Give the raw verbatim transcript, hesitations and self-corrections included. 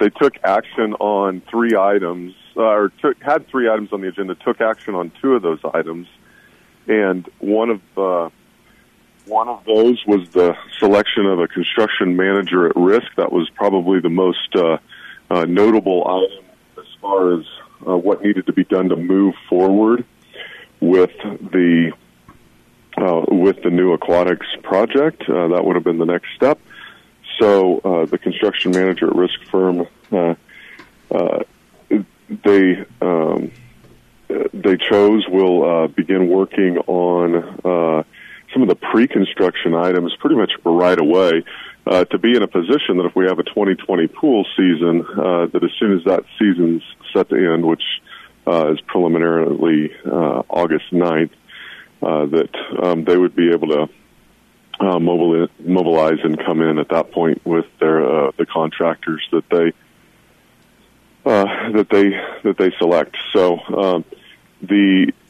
they took action on three items, uh, or took, had three items on the agenda, took action on two of those items, and one of uh, one of those was the selection of a construction manager at risk. That was probably the most uh, uh, notable item as far as uh, what needed to be done to move forward with the uh, with the new aquatics project. Uh, that would have been the next step. So uh, the construction manager at risk firm, uh, uh, they um, they chose will uh, begin working on uh, some of the pre-construction items pretty much right away uh, to be in a position that if we have a twenty twenty pool season, uh, that as soon as that season's set to end, which uh, is preliminarily uh, August ninth, uh, that um, they would be able to uh, mobili- mobilize and come in at that point with their uh, the contractors that they uh, that they that they select. So um, the